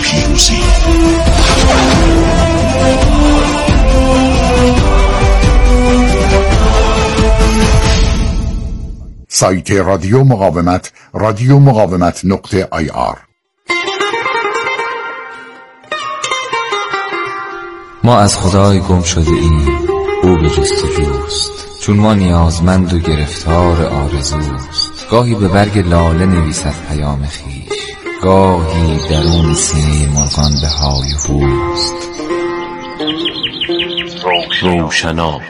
پیروزی. سایت رادیو مقاومت رادیومقاومت.ir. ما از خدای گم شده ایم، او به جستجوست، چون ما نیازمند و گرفتار آرزوست. گاهی به برگ لاله نویسد پیام خویش، گاهی درون سینه مرغان به های هوست. روشنا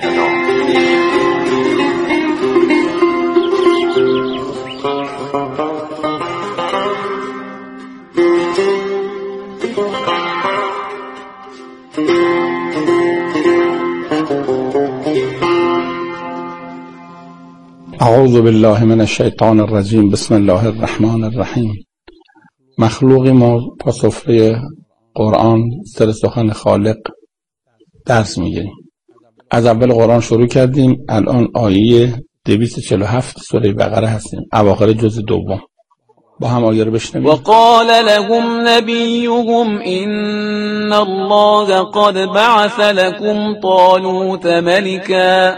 اعوذ بالله من الشیطان الرجیم. بسم الله الرحمن الرحیم. مخلوقی ما با سفره قرآن سر سخن خالق درس میگیریم. از اول قرآن شروع کردیم، الان آیه 247 سوره بقره هستیم، اواخر جزء دوم. با هم آیه رو بشنویم. وقال لهم نبيهم إن الله قد بعث لكم طالوت ملكا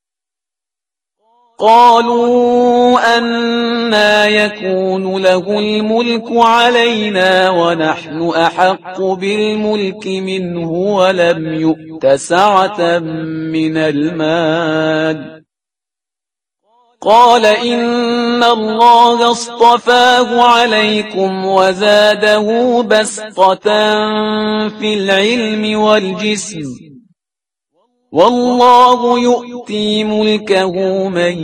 قالوا أنا يكون له الملك علينا ونحن أحق بالملك منه ولم يؤت سعة من المال قال إن الله اصطفاه عليكم وزاده بسطة في العلم والجسم والله يؤتي ملكه من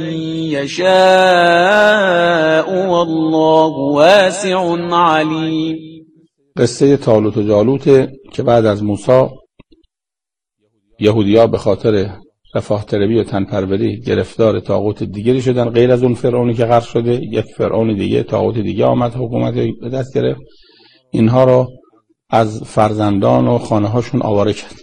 يشاء والله واسع عليم. قصه طالوت و جالوت که بعد از موسی یهودی‌ها به خاطر رفاه طلبی و تنپروری گرفتار طاغوت دیگری شدن، غیر از اون فرعونی که غرق شده. یک فرعون دیگه، طاغوت دیگه آمد حکومت به دست گرفت، اینها رو از فرزندان و خانه هاشون آواره کرد.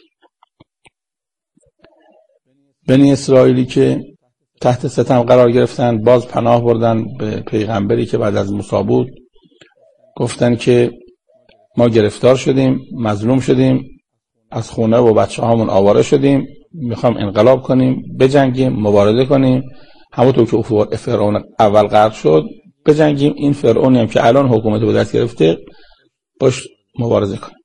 بنی اسرائیلی که تحت ستم قرار گرفتن باز پناه بردن به پیغمبری که بعد از موسی بود، گفتن که ما گرفتار شدیم، مظلوم شدیم، از خونه و بچه هامون آواره شدیم، میخوام انقلاب کنیم، بجنگیم، مبارزه کنیم، همونطور که فرعون اول غرق شد بجنگیم، این فرعونی هم که الان حکومت به دست گرفته باش مبارزه کنیم.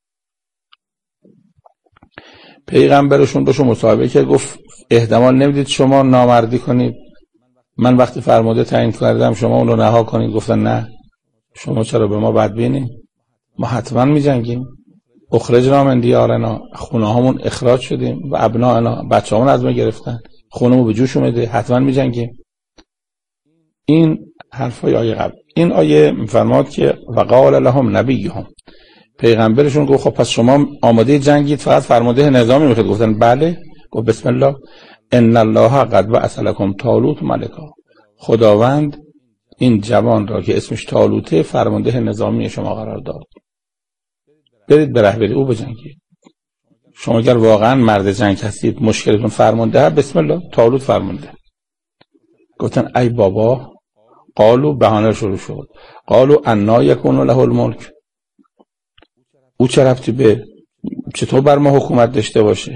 پیغمبرشون باشون مصاحبه کرد، گفت احتمال نمیدید شما نامردی کنید؟ من وقتی فرموده تعیین کردم شما اون رو رها کنید. گفتن نه، شما چرا به ما بدبینید؟ ما حتما میجنگیم. اخرجنا من دیارنا، خونه هامون اخراج شدیم و ابنائنا، بچه هامون از ما گرفتن، خونمون به جوش اومده، حتما میجنگیم. این حرفای آیه قبل. این آیه میفرماد که وقال لهم نبیهم، پیغمبرشون گفت خب پس شما آماده جنگید، فقط فرمانده نظامی میخواید؟ گفتن بله. گفت بسم الله ان الله قد بعث لكم طالوت ملکا، خداوند این جوان را که اسمش طالوته فرمانده نظامی شما قرار داد، برید به رهبری او بجنگید. شما اگر واقعا مرد جنگ هستید، مشکلتون فرمانده، بسم الله طالوت فرمانده. گفتن ای بابا، قالو بهانه شروع شد، قالو انا یکون له الملک، او چه ربطی به چطور بر ما حکومت داشته باشه؟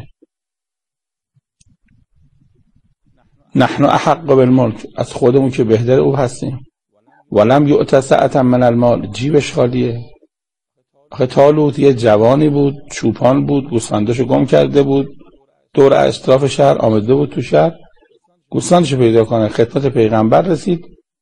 نحن احق بالملک، از خودمون که بهتر او هستیم. ولم یؤت سعة من المال، جیبش خالیه. آخه طالوت یه جوانی بود، چوپان بود، گوسفنداشو گم کرده بود، دور اطراف شهر آمده بود، تو شهر گوسفندشو پیدا کنه. خدمت پیغمبر رسید،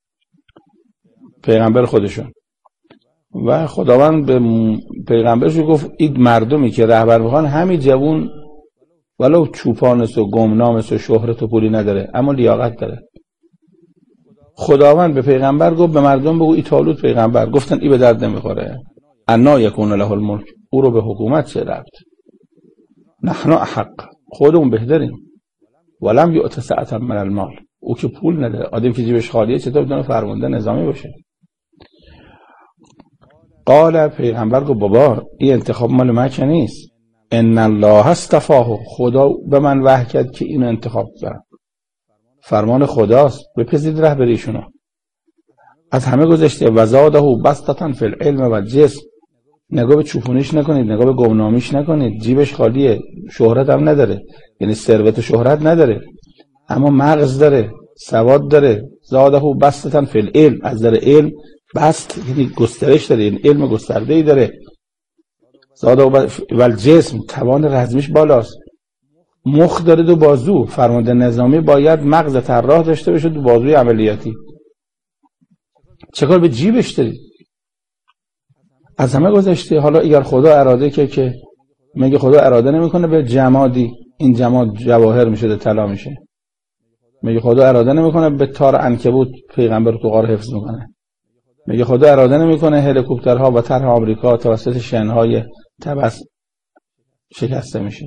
پیغمبر خودشون، و خداوند به پیغمبرش گفت این مردمی که رهبر میخوان همین جوون ولو چوپانست و گمنامست و شهرت و پولی نداره اما لیاقت داره. خداوند به پیغمبر گفت به مردم بگو این طالوت پیغمبر. گفتن این به درد نمیخوره، انا یکون له الملک، او رو به حکومت چه ربط؟ نحن احق، خودمون بهتریم. ولم یؤت سعة من المال، او که پول نداره، آدم که جیبش خالیه چطور بدونه فرمانده نظامی باشه؟ قال، پیغمبر گفت بابا این انتخاب مال من که نیست، ان الله اصطفاه، خدا به من وحی کرد که اینو انتخاب کنم، فرمان خداست، بپذیرید رهبریشونو. از همه گذشته و زاده بسطة فی العلم و الجسم، نگاه به چوپونیش نکنید، نگاه به گمنامیش نکنید. جیبش خالیه، شهرت هم نداره، یعنی ثروت و شهرت نداره، اما مغز داره، سواد داره. زاده بسطتن فی العلم، از در علم بسط یعنی گسترش داره، یعنی علم گسترده‌ای داره. زاده و الجسم، توان رزمیش بالاست. مخ داره دو بازو. فرمانده نظامی باید مغز طراح داشته باشه، دو بازوی عملیاتی. چه کار به جیبش داری؟ از همه گذشته. حالا اگر خدا اراده که میگه خدا اراده نمیکنه به جمادی، این جماد جواهر میشه، طلا میشه. میگه خدا اراده نمیکنه به تار عنکبوت پیغمبر تو غار حفظ میکنه. میگه خدا اراده نمیکنه هلیکوپترها و طرح آمریکا توسط شنهای تبس شکسته میشه.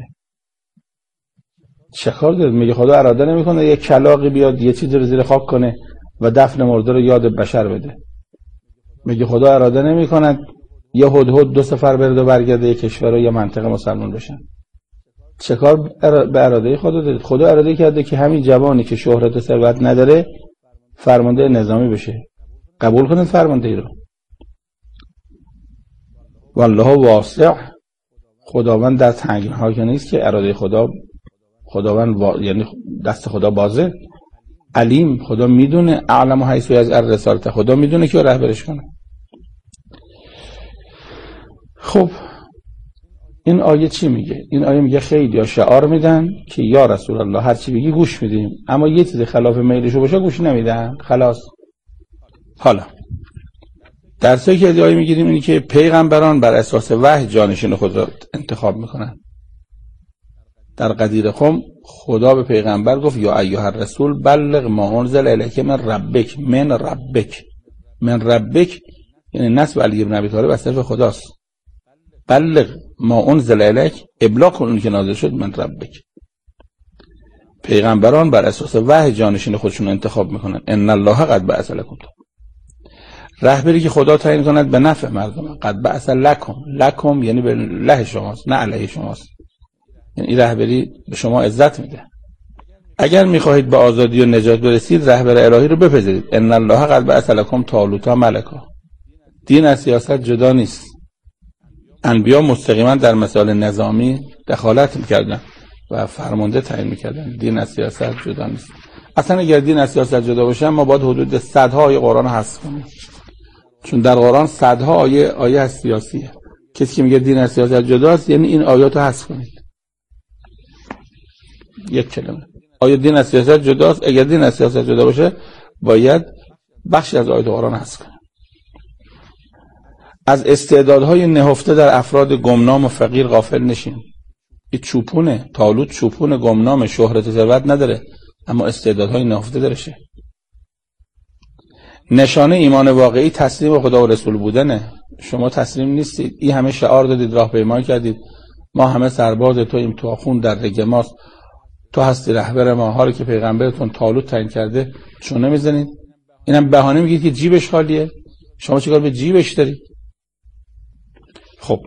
چه کار داره؟ میگه خدا اراده نمیکنه یه کلاغی بیاد یه چیزی رو زیر خاک کنه و دفن مرده رو یاد بشر بده. میگه خدا اراده نمیکنه یه هدهد 2 سفر برد و برگرده یه کشور و یه منطقه مسلمان بشن. چه کار به اراده خدا دارید؟ خدا اراده کرده که همین جوانی که شهرت و ثروت نداره فرمانده نظامی بشه. قبول کنید فرمانده ای رو. والله واسع، خداوند در تنگناها که نیست که اراده خداوند یعنی دست خدا بازه. علیم، خدا میدونه. اعلم و حیث از الرسالت، خدا میدونه که رهبرش کنه. خب این آیه چی میگه؟ این آیه میگه خیلی یا شعار میدن که یا رسول الله هر چی بگی گوش میدیم، اما یه چیز خلاف میلشو باشه گوش نمیدن. خلاص. حالا درسایی که ادعای میگیریم اینی که پیغمبران بر اساس وحی جانشین خود را انتخاب میکنن. در قدیر قم خدا به پیغمبر گفت یا ایها الرسول بلغ ما انزل الیک من ربک. من ربک یعنی نسب علی ابن ابی طالب از طرف خداست. بلغ ما انزل الیک، ابلاغ کن اون که نازل شد من ربک. پیغمبران بر اساس وحی جانشین خودشون انتخاب میکنن. ان الله قد بعث لکم، رهبری که خدا تعیین کند به نفع مردم. قد بعث لکم یعنی به له شماست نه علیه شماست، یعنی این رهبری به شما عزت میده. اگر میخواهید به آزادی و نجات برسید رهبر الهی رو بپذیرید. ان الله قد بعث لکم طالوت ملکا. دین از سیاست جدا نیست. انبیا مستقیما در مسائل نظامی دخالت میکردن و فرمانده تعیین میکردن. دین از سیاست جدا نیست. اصلا اگر دین از سیاست جدا باشه ما باید حدود صدها آیه قرآن حذف کنیم، چون در قرآن صدها آیه از سیاسیه. کسی که میگه دین از سیاست جداست یعنی این آیات رو حذف کنید. یک کلمه آیه دین از سیاست جداست. اگر دین از سیاست جدا باشه باید بخشی از آیات قرآن حذف کنید. از استعدادهای نهفته در افراد گمنام و فقیر غافل نشین. این چوپونه، طالوت چوپونه، گمنام، شهرت و ثروت نداره اما استعدادهای نهفته درشه. نشانه ایمان واقعی تسلیم خدا و رسول بودنه. شما تسلیم نیستید، این همه شعار دادید، راهپیمایی کردید، ما همه سرباز توییم، تو خون در رگ ماست، تو هستی رهبر ما. حالی که پیغمبرتون طالوت تعیین کرده چون نمیزنید؟ اینم بهانه میگید که جیبش خالیه. شما چیکار به جیبش دارید؟ خب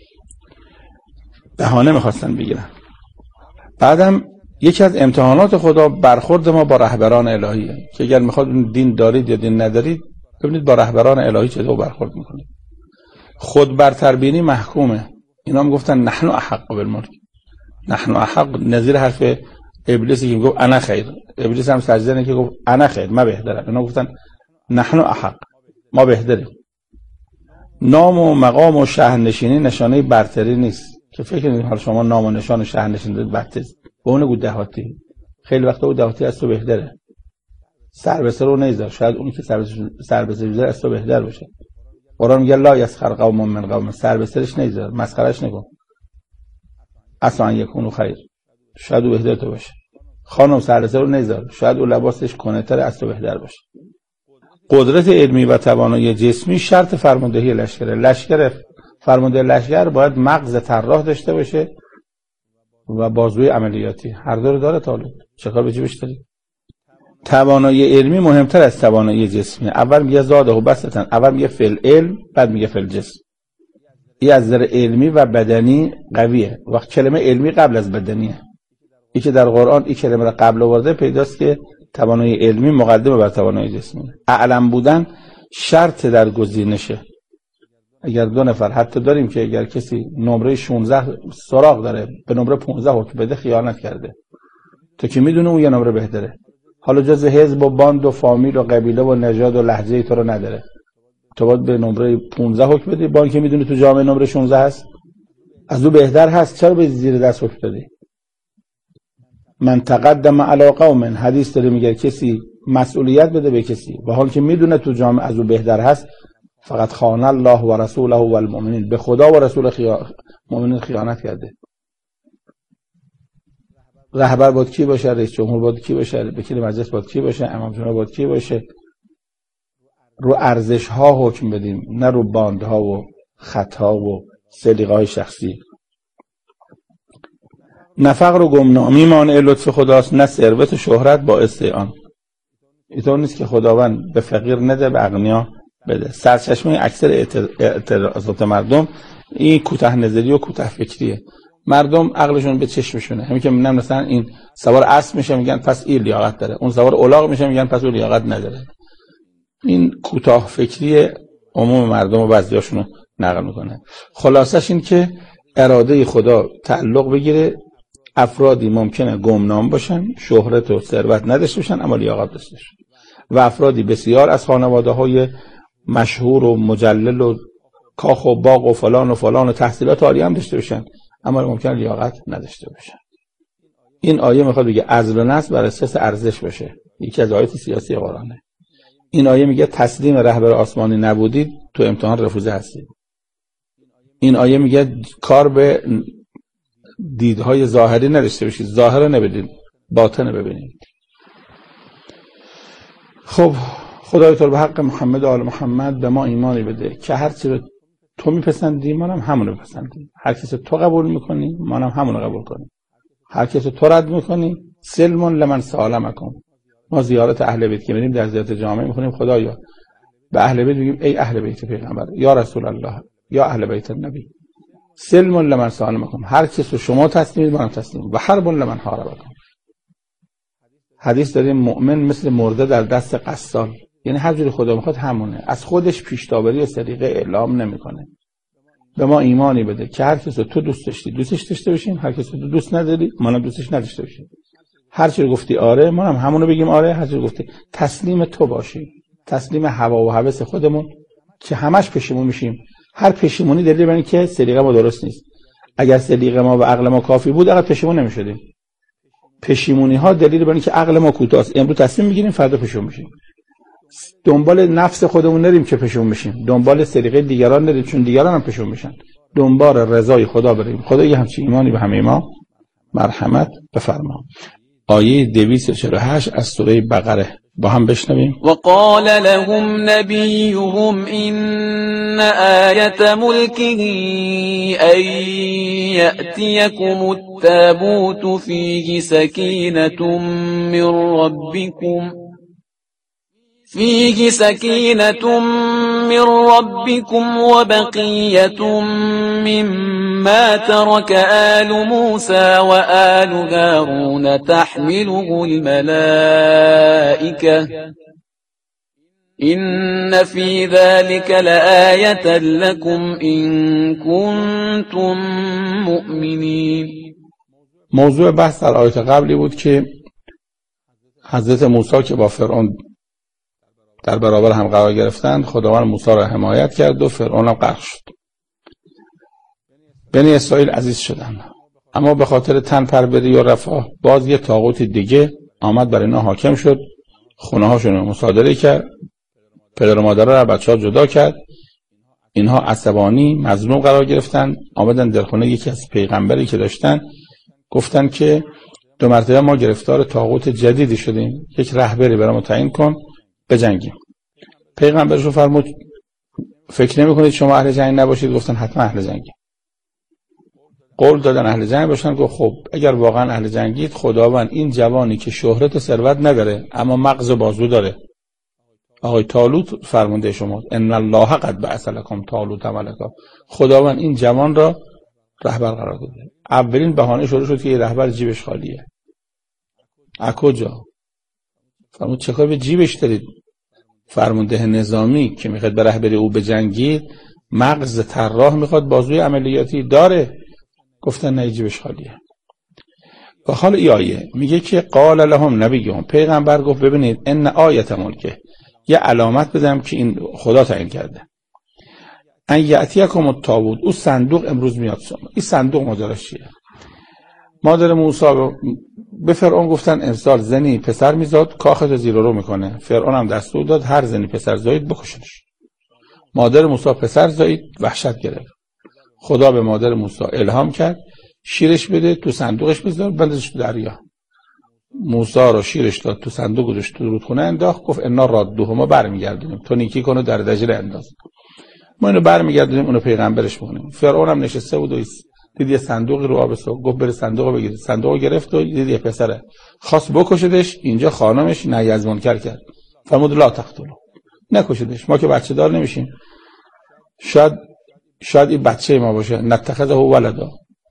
بهانه میخواستن بگیرن. بعدم یکی از امتحانات خدا برخورد ما با رهبران الهیه که اگر میخواد دین دارید یا دین ندارید ببینید با رهبران الهی چطور برخورد میکنید. خود برتربینی محکومه. اینا هم گفتن نحن احق بالملک. نحن احق نظیر حرف ابلیسی که گفت انا خیر. ابلیس هم سجده نه که گفت انا خیر، ما بهترم. اینا گفتن نحن احق، ما بهتریم. نام و مقام و شهرنشینی نشانه برتری نیست که فکر کنید حالا شما نام و نشان و شهرنشینی دارید برتری. به اون گفت دهاتی. خیلی وقتا اون دهاتی از تو بهتره. سر به سر رو نمیذار، شاید اونی که سر به سر از تو بهتر باشه. قرآن میگه لا یسخر قوم من قوم، سر به سرش نمیذار، مسخرهش نکن. اصلا یکونو خیر، شاید او بهتر تو باشه. خانم سر به سر رو نمیذار، شاید اون لباسش کنه‌تر از تو بهتر باشه. قدرت علمی و توانایی جسمی شرط فرماندهی لشکر. فرمانده لشکر باید مغز طراح داشته باشه و بازوی عملیاتی. هر دو رو داره طالوت. چه کار به جیبش داری؟ توانایی علمی مهمتر از توانایی جسمی. اول میگه زاده و بسطن، اول میگه فل علم، بعد میگه فل جسم. این از نظر علمی و بدنی قویه. وقت کلمه علمی قبل از بدنیه. این که در قرآن این کلمه را قبل آورده پیداست که توانایی علمی مقدمه بر توانایی جسمی. اعلم بودن شرط در گزینشه. اگر 2 نفر حتی داریم که اگر کسی نمره 16 سراغ داره به نمره 15 حکم بده خیانت کرده، تو که میدونه اون یه نمره بهتره، حالا جز حزب و باند و فامیل و قبیله و نژاد و لهجه تو رو نداره، تو باید به نمره 15 حکم بدی، با اینکه میدونه تو جامعه نمره 16 هست از او بهتر هست، چرا به زیر دست حکم دادی؟ من تقدم علی قوم، حدیث داره میگه کسی مسئولیت بده به کسی و حال که میدونه تو جامعه از او بهتر هست، فقط خان الله و رسوله و المؤمنین، به خدا و رسول مؤمنین خیانت کرده. رهبر باید کی باشه؟ رئیس جمهور باید کی باشه؟ وکیل مجلس باید کی باشه؟ امام جمعه باید کی باشه؟ رو ارزش ها حکم بدیم، نه رو باندها و خطا و سلیقه‌های شخصی. نه فقر و گمنامی مانع لطف خداست، نه ثروت و شهرت باعث آن. اینطور نیست که خداوند به فقیر نده به اغنیا بده. سرچشمه اکثر اعتراضات مردم این کوتاه نظری و کوتاه فکریه. مردم عقلشون به چشمشونه، همین که میگن مثلا این سوار اسب میشه میگن پس این لیاقت داره، اون سوار الاغ میشه میگن پس اون لیاقت نداره. این کوتاه فکری عموم مردم و بعضیاشونو نقل میکنه. خلاصش این که اراده خدا تعلق بگیره، افرادی ممکنه گمنام باشن، شهرت و ثروت نداشته باشن اما لیاقت داشته باشن، و افرادی بسیار از خانواده‌های مشهور و مجلل و کاخ و باغ و فلان و تحصیلات عالی هم داشته باشن اما ممکنه لیاقت نداشته باشن. این آیه میخواد بگه عزل و نصب بر اساس ارزش باشه، یکی از آیات سیاسی قرآنه. این آیه میگه تسلیم رهبر آسمانی نبودید تو امتحان رفوزه هستید. این آیه میگه کار به دیدهای ظاهری نداشته باشید، ظاهر رو نبینید، باطن رو ببینید. خب خدای تو به حق محمد و آل محمد به ما ایمانی بده که هر چی رو تو میپسندی ما هم همون رو بپسندیم، هر کسی تو قبول میکنی ما هم همون رو قبول کنیم، هر کسی تو رد میکنی سلم لمن سالمکم. ما زیارت اهل بیت که میریم در زیارت جامعه میخونیم خدایا به اهل بیت میگیم ای اهل بیت پیغمبر، یا رسول الله، یا اهل بیت النبی، سلم لمن سالمکم، هر کسی شما تسلیمید ما هم تسلیم، و حرب لمن حاربکم. حدیث داریم مؤمن مثل مرده در دست قصال، یعنی هر جوری خدا میخواد همونه، از خودش پیش‌داوری و سلیقه اعلام نمیکنه. به ما ایمانی بده که هر کسی تو دوست داشتی دوستش داشته باشیم، هر کسی تو دوست نداری ما هم دوستش نداشته باشیم. هر چی گفتی آره ما هم همونو بگیم آره، هر چی گفتی تسلیم تو باشیم، تسلیم هوا و هوس خودمون که همش پشیمون میشیم. هر پشیمونی دلیل بر اینه که سلیقه ما درست نیست. اگر سلیقه ما و عقل ما کافی بود اگر پشیمون نمیشدیم. پشیمونی ها دلیل بر اینه که عقل ما کوتاست، امروز تصمیم میگیریم فردا پشیمون میشیم. دنبال نفس خودمون نریم که پشیمون بشیم، دنبال سلیقه دیگران نریم چون دیگران هم پشیمون میشن، دنبال رضای خدا بریم. خدا یه همچین ایمانی به همه ما مرحمت بفرما. آیه 248 از سوره بقره با هم بشنویم. وقال لهم نبيهم إن آية ملكه أن يأتيكم التابوت فيه سكينة من ربكم وبقية مما ترك آل موسى وآل هارون تحمله الملائكة إن في ذلك لآية لكم إن كنتم مؤمنين. موضوع بحث در آیت قبلی بود که حضرت موسی که با فرعون در برابر هم قرار گرفتند، خداوند موسی را حمایت کرد و فرعون هم غرق شد. بنی اسرائیل عزیز شدند، اما به خاطر تن پروری و رفاه باز یه طاغوت دیگه آمد بر اینا حاکم شد، خونه هاشون رو مصادره کرد، پدر و مادر را بچه‌ها جدا کرد. اینها عصبانی مظلوم قرار گرفتن، آمدن در خونه یکی از پیغمبری که داشتن گفتن که 2 مرتبه ما گرفتار طاغوت جدیدی شدیم، یک رهبری برامون تعیین کن بجنگیم. پیغمبرشون فرمود فکر نمی‌کنید شما اهل جنگ نباشید؟ گفتن حتما اهل جنگیم. قول دادن اهل جنگ باشن. گفت خب اگر واقعا اهل جنگید خداوند این جوانی که شهرت و ثروت نداره اما مغز و بازو داره، آقای طالوت فرمانده شما، ان الله قد بعث لكم طالوت ملکا، خداوند این جوان را رهبر قرار داده. اولین بهانه شروع شد که یه رهبر جیبش خالیه. از کجا؟ فرمود چه کار به جیبش دارید؟ فرمانده نظامی که میخواد به رهبری او بجنگید مغز طراح میخواد بازوی عملیاتی داره؟ گفتن نه جیبش خالیه. و حالا این آیه میگه که قال لهم نبیهم، پیغمبر گفت ببینید ان آیت ملکه، یه علامت بدم که این خدا تعیین کرده، ان یأتیکم التابوت، اون صندوق امروز میاد شما. این صندوق ماجراش چیه؟ مادر موسی به فرعون گفتن ارسال زنی پسر میزاد کاخت زیر رو میکنه. فرعون هم دستور داد هر زنی پسر زایید بکشنش. مادر موسی پسر زایید، وحشت گرفت. خدا به مادر موسی الهام کرد شیرش بده تو صندوقش بذار بندازش تو دریا. موسی رو شیرش داد تو صندوق گذاشت تو رودخونه انداخت، گفت انا رادوه، ما برمیگردونیم، تو نیکی کنو در دجله انداز، ما اینو برمیگردونیم اونو پیغمبرش بکنیم. فرعون هم نشسته بود و دید یه صندوقی رو آب سو، گفت بره صندوقو بگیر. صندوقو گرفت و دید یه پسره خواست بکشدش. اینجا خانمش نهی از منکر کرد، فرمود لا تقتلوا، نکشیدش، ما که بچه دار نمیشیم، شاید این بچه ما باشه، نتخذه ولدا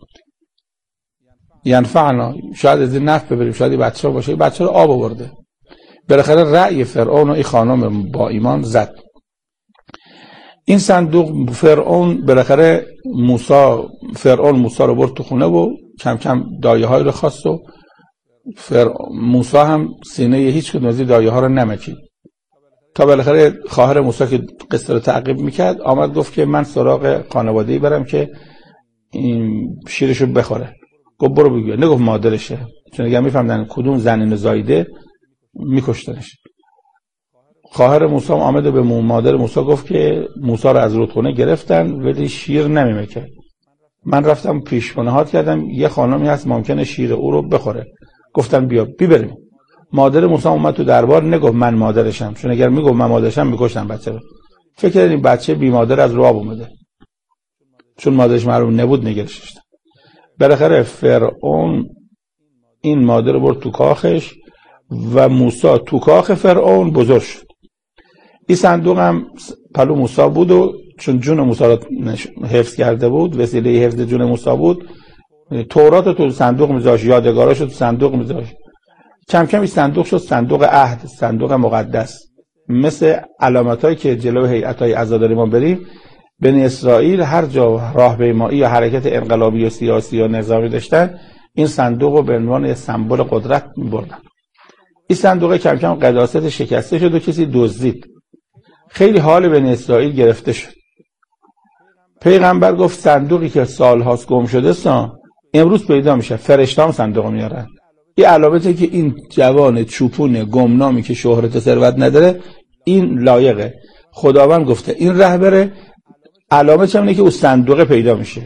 ینفعنا، شاید از این نفع ببریم، شاید این بچه باشه. این بچه رو آب آورده. بالاخره رأی فرعون و این خانم با ایمان زد. این صندوق فرعون بالاخره فرعون موسی رو برد تو خونه و کم کم دایه های رو خواست و موسی هم سینه هیچ کدوم از این دایه ها رو نمکید تا بالاخره خواهر موسی که قصه رو تعقیب میکرد آمد گفت که من سراغ خانواده‌ای برم که این شیرشو بخوره. گفت برو بگو. نگفت مادرشه، چون اگر میفهمدن کدوم زن اینو زایده میکشتنش. خواهر موسی آمد و به مادر موسی گفت که موسی رو از رودخونه گرفتن ولی شیر نمیمکه. من رفتم پیشنهاد کردم یه خانمی هست ممکنه شیر او رو بخوره. گفتن بیا بریم. مادر موسی اومد تو دربار، نگفت من مادرشم، چون اگر میگفت من مادرشم میکشتن بچه رو. فکر کردن این بچه بی مادر از رو آب اومده، چون مادرش معلوم نبود نگرش داشتن. بالاخره فرعون این مادر رو برد تو کاخش و موسی تو کاخ فرعون بزرگ شد. این صندوق هم پلو موسی بود و چون جون موسی رو حفظ کرده بود، وسیله حفظ جون موسی بود، تورات تو صندوق میذاشت، یادگاراش تو صندوق میذاشت. کم کم این صندوق شد صندوق عهد، صندوق مقدس. مثل علامتایی که جلو هیئت‌های عزاداری ما بریم، بنی اسرائیل هر جا راهپیمایی یا حرکت انقلابی و سیاسی و نظامی داشتن این صندوق رو به عنوان سمبل قدرت می‌بردن. این صندوق کم کم قداست شکسته شد و کسی دزدید. خیلی حال بنی اسرائیل گرفته شد. پیغمبر گفت صندوقی که سال‌هاست گم شده امروز پیدا میشه، فرشته‌ها صندوق میارن. این علامته که این جوان چوپون گمنامی که شهرت و ثروت نداره این لایقه. خداوند گفته این رهبره، علامتش اینه که اون صندوق پیدا میشه.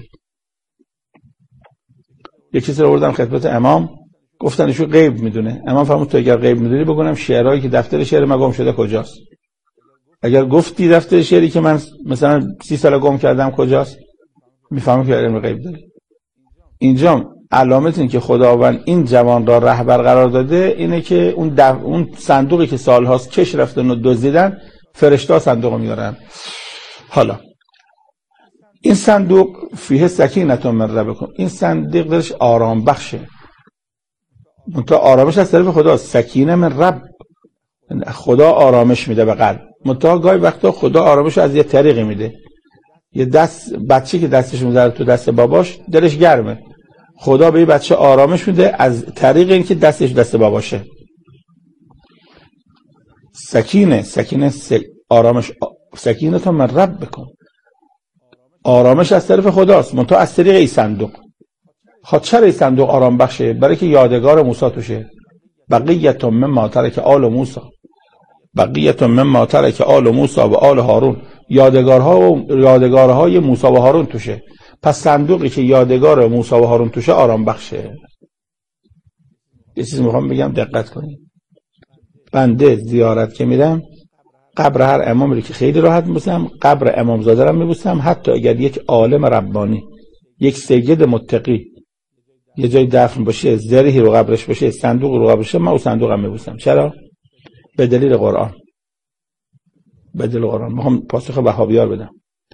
یک کسی رو بردم خدمت امام، گفتن ایشون غیب میدونه. امام فرمود تو اگر غیب میدونی بگونم شعرهایی که دفتر شعر من گم شده کجاست. اگر گفتی دفتر شعری که من مثلا 30 سال گم کردم کجاست، میفهمم که علم غیب داری. اینجا علامت این که خداوند این جوان را رهبر قرار داده اینه که اون صندوقی که سالهاست کش رفتن و دزدیدن، فرشته‌ها صندوق میارن. حالا این صندوق فیه سکینة من ربکم، این صندوق درش آرام بخشه. منتها آرامش از طرف خدا، سکینه من رب، خدا آرامش میده به قلب. منتها گاهی وقتا خدا آرامش از یه طریقی میده. یه بچه که دستش میذاره تو دست باباش دلش گرمه، خدا به این بچه آرامش میده از طریق اینکه دستش دست باباشه. سکینه آرامش، سکینه تا من رب بکن، آرامش از طرف خداست، منتها از طریق این صندوق. چرا این صندوق آرام بخشه؟ برای که یادگار موسی توشه. بقیت مما ترک آل موسی، بقیت مما ترک آل موسی و آل هارون، یادگارهای موسی و هارون توشه. پس صندوقی که یادگار موسی و هارون توشه آرام بخشه. یه چیز میخوام بگم دقت کنید. بنده زیارت که میرم قبر هر امامی که خیلی راحت میبوسم، قبر امامزاده رو میبوسم، حتی اگر یک عالم ربانی، یک سید متقی یه جای دفن باشه، زریحی رو قبرش باشه، صندوق رو قبرش باشه، من اون صندوق هم میبوسم. چرا؟ به دلیل قرآن. به دلیل قرآن میخوام پاسخ وهابیار بدم.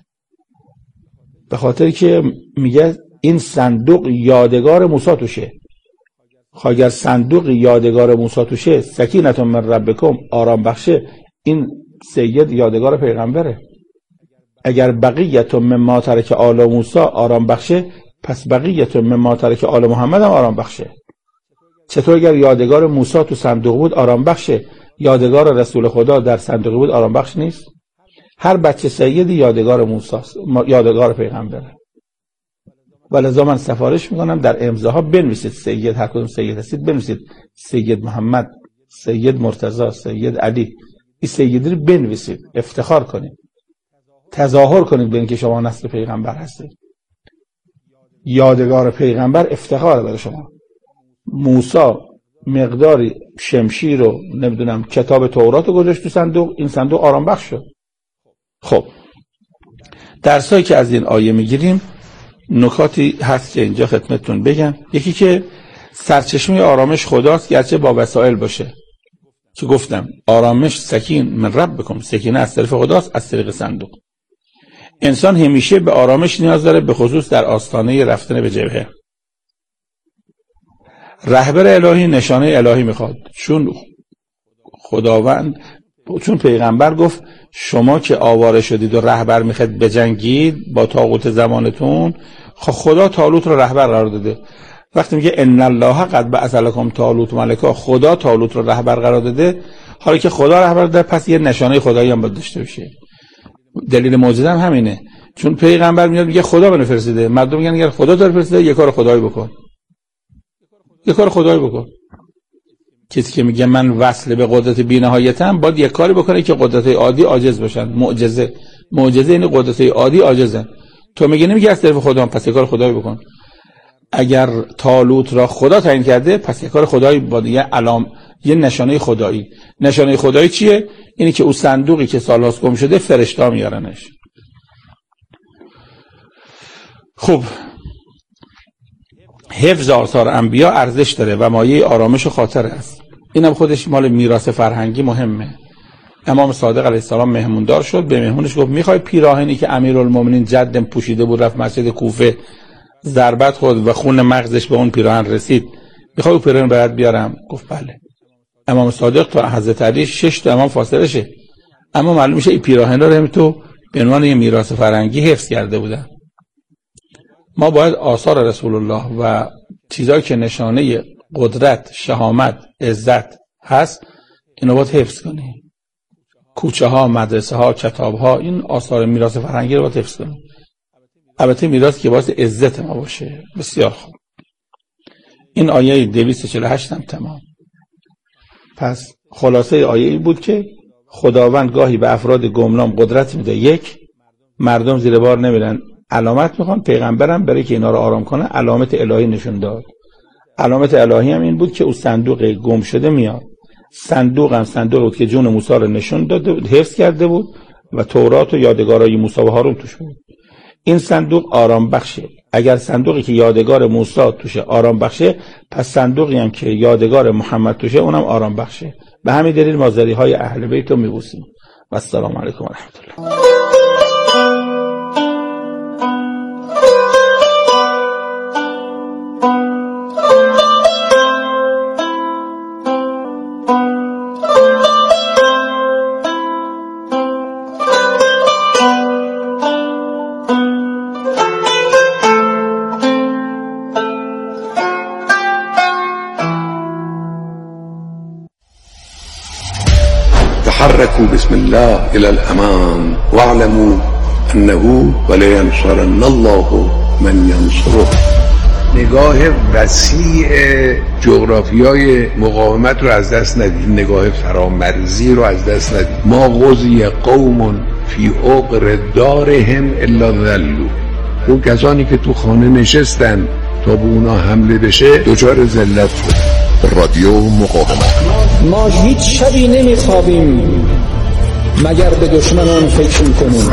به خاطر که میگه این صندوق یادگار موسی توشه. اگر صندوق یادگار موسی توشه، سکینة من ربکم، آرام بخشه، این سید یادگار پیغمبره. اگر بقیت مما ترک آل موسی آرام بخشه، پس بقیت مما ترک آل محمد هم آرام بخشه. چطور اگر یادگار موسی تو صندوق بود آرام بخشه، یادگار رسول خدا در صندوق بود آرام بخش نیست؟ هر بچه سیدی یادگار موسی است، یادگار پیغمبره. ولذا من سفارش میکنم در امضاها بنویسید سید، هر کدوم سید هستید بنویسید سید محمد، سید مرتضی، سید علی. این سیدی رو بنویسید، افتخار کنید، تظاهر کنید به اینکه شما نسل پیغمبر هستید. یادگار پیغمبر افتخار برای شما. موسی مقداری شمشیر رو نمیدونم کتاب تورات رو گذاشت تو صندوق، این صندوق آرام بخش شد. خب درسایی که از این آیه میگیریم نکاتی هست که اینجا خدمتتون بگم. یکی که سرچشمه آرامش خداست، گرچه با وسایل باشه، که گفتم آرامش سکین من ربکم، سکینه از طرف خداست از طریق صندوق. انسان همیشه به آرامش نیاز داره، به خصوص در آستانه رفتن به جبهه. رهبر الهی نشانه الهی میخواد، چون پیغمبر گفت شما که آواره شدید و رهبر میخواد بجنگید با طاغوت زمانتون، خدا طالوت رو رهبر قرار داده. وقتی میگه ان الله قد بعث لکم طالوت ملکا، خدا طالوت رو رهبر قرار داده. حالا که خدا رهبر داده، پس یه نشانه خدایی هم باید داشته باشه. دلیل معجزه هم همینه، چون پیغمبر میاد میگه خدا منو فرستاده، مردم میگن اگر خدا تو رو فرستاده یه کار خدایی بکن، یه کار خدایی بکن. کسی که میگه من وصل به قدرت بی‌نهایتم باید یک کاری بکنه که قدرت عادی عاجز باشن. معجزه این قدرت عادی عاجزن. تو میگه نمیگه از طرف خدا، پس یک کار خدایی بکن. اگر طالوت را خدا تعیین کرده، پس یک کار خدایی باید یه نشانه خدایی. نشانه خدایی چیه؟ اینی که اون صندوقی که سال‌هاست گم شده فرشتا میارنش. خب حفظ آثار انبیا ارزش داره و مایه آرامش و خاطر است. اینم خودش مال میراث فرهنگی مهمه. امام صادق علیه السلام مهموندار شد، به مهمونش گفت میخوای پیراهنی که امیرالمومنین جدم پوشیده بود رفت مسجد کوفه ضربت خورد و خون مغزش به اون پیراهن رسید، میخوای اون پیراهن برات بیارم؟ گفت بله. امام صادق تو حضرت علی 6 تا امام فاصله شه، اما معلوم میشه این پیراهن رو هم تو به عنوان یه میراث فرهنگی حفظ کرده بودن. ما باید آثار رسول الله و چیزایی که نشانه قدرت، شهامت، عزت هست اینو باید حفظ کنیم. کوچه ها، مدرسه ها، کتاب ها، این آثار میراث فرهنگی رو باید حفظ کنیم. البته میراث که باعث عزت ما باشه. بسیار خوب. این آیه 248 هم تمام. پس خلاصه آیه این بود که خداوند گاهی به افراد گمنام قدرت میده، یک، مردم زیر بار نمیرن، علامت میخوان. پیغمبرم برای که اینا رو آرام کنه علامت الهی نشون داد. علامت الهی هم این بود که اون صندوق گم شده میاد. صندوق بود که جون موسی رو نشون داده بود، حفظ کرده بود و تورات و یادگارای موسی و هارون توش بود. این صندوق آرام بخشه. اگر صندوقی که یادگار موسی توشه آرام بخشه، پس صندوقی هم که یادگار محمد توشه اونم آرام بخشه. به همین دلیل مازری های اهل بیت رو میبوسیم. و السلام علیکم و رحمت الله. تحركوا بسم الله إلى الأمام واعلموا أنه ولينصرن الله من ينصره. نگاه وسیع جغرافیای مقاومت رو از دست ندید، نگاه فرامرزی رو از دست ندید. ما غزی قوم فی عقر دارهم الا ذلوا. اون کسانی که تو خانه نشستن تا به اونا حمله بشه دچار ذلت شد. رادیو مقاومت. ما هیچ شبی نمیخوابیم مگر به دشمنان فکر میکنیم.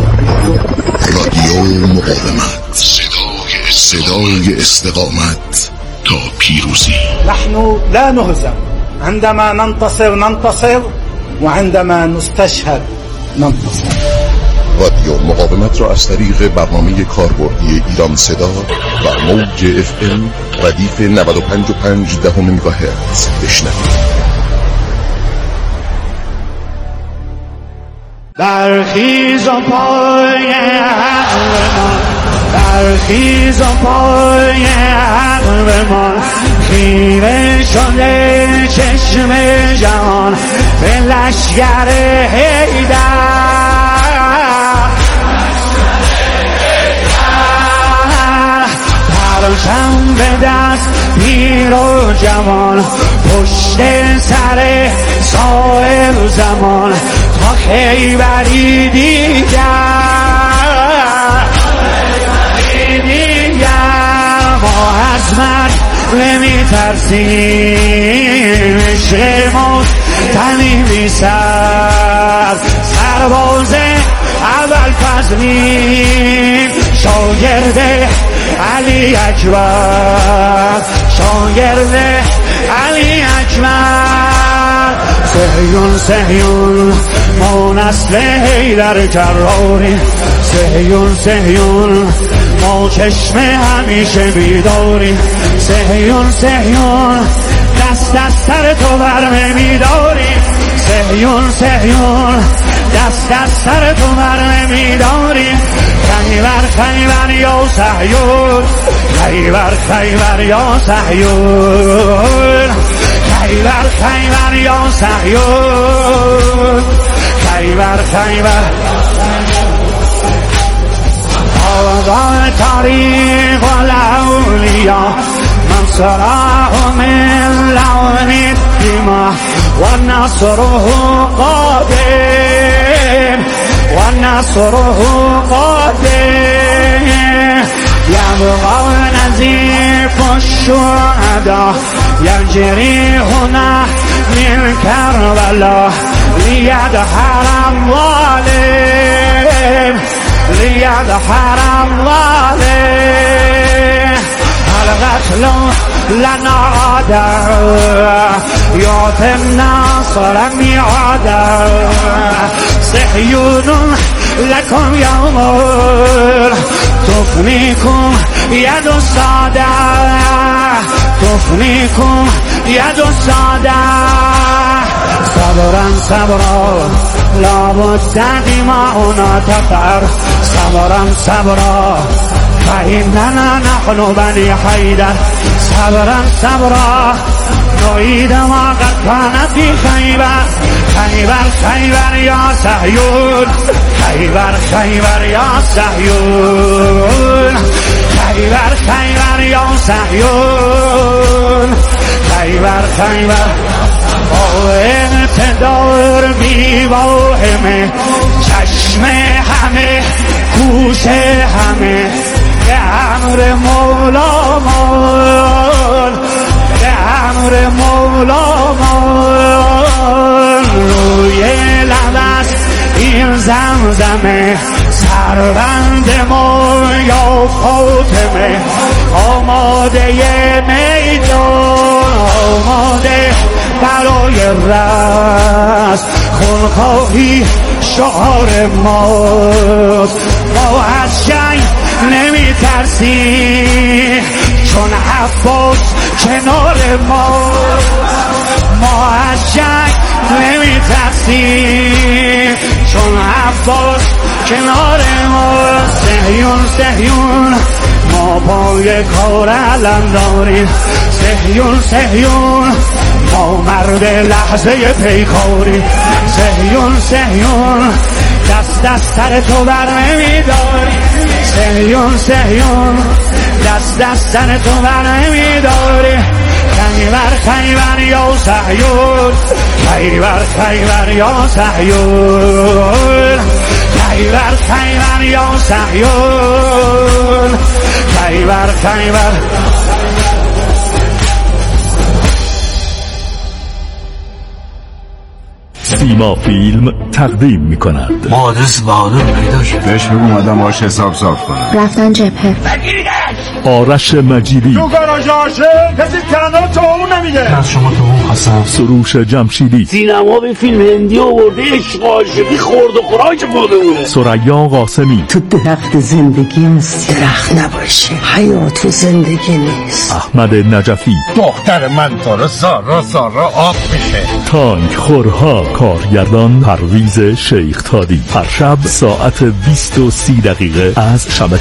رادیو مقاومت، صدای استقامت تا پیروزی. نحن لا نهزم، عندما ننتصر وعندما نستشهد ننتصر. رادیو مقاومت را از طریق برنامه کاربردی ایران صدا و موج FM ردیف 95.5 مگاهرتز بشنوید. برخیز و پای عقلمان، برخیز و پای عقلمان، خیره شده چشم جهان به لشگر حیدر. پرچم به دست پیر و جوان، پشت سر صاحب زمان، تا خیبری دیگر، ما از مرد نمی ترسیم، عشق موت تنیمی سر، سرباز اول فضلیم، شاگرد علی اکبر، شاگرد علی اکبر. صهیون صهیون ما نسل حیدر کراریم، صهیون صهیون ما چشم همیشه بیداریم، صهیون صهیون دست از سر تو برمه میداریم، صهیون صهیون دست از سر تو برمه میداریم. خیبر خیبر یا صهیون، خیبر خیبر یا صهیون، خیبر خیبر یا صهیون، خیبر خیبر. آقا تاریخ و الاولیا من سراه من لون الدماء و نصره قادم، و نصره قادم. یبقى نزیف الشهداء یجری هنا من کربلا، لیدحر الظالم، لیدحر الظالم. القتل لنا عاده یعطي الناصر میعاده، صهیون لكم يوم تفنيكم يد السادة، تفنيكم يد السادة. صبرا صبرا لابد دماؤنا تفعر، صبرا صبرا فإننا نحن بني حيدر، صبرا صبرا نعيد ما قد كان في خيبر. خیبر خیبر یا صهیون، خیبر خیبر یا صهیون، خیبر خیبر یا صهیون، خیبر خیبر. اقتدار بی واهمه، چشم همه گوش همه، به امر مولامان، به امر مولامان. روی لب است این زمزمه، سربند ما یا فاطمه، آماده میدان، آماده برای رست، خونخواهی شعار ماست. ما از جنگ نمی ترسیم چون عباس کنار ماست، ما از جنگ نمی ترسیم چون عباس کنار ماست. صهیون صهیون ما پای کار علم داریم، صهیون صهیون ما مرد لحظه پیکاری، صهیون صهیون دست از سر تو برنمی داری، صهیون صهیون دست از سر تو برنمی داری. خیبر خیبر یا صهیون، خیبر خیبر یا صهیون، خیبر خیبر یا صهیون، خیبر خیبر. سیما فیلم تقدیم می‌کند. مادرس بهادر پیدا شد، بهش بگو اومدم باش حساب صاف کنم. رفتن جبهه. آرش مجیدی، تو گاراژ عاشق کسی تنها تو اون نمیده. از شما تو اون خواستم. سروش جمشیدی، سینما به فیلم هندی آورده، عشق عاشقی خورد و خوراک مادمونه. ثریا قاسمی، تو درخت زندگی نیست، درخت نباشه حیات زندگی نیست. احمد نجفی، دختر من تو رو سارا آب میشه. تانک خورها، کارگردان پرویز شیخ تادی. هر شب ساعت 20:30 از شبکه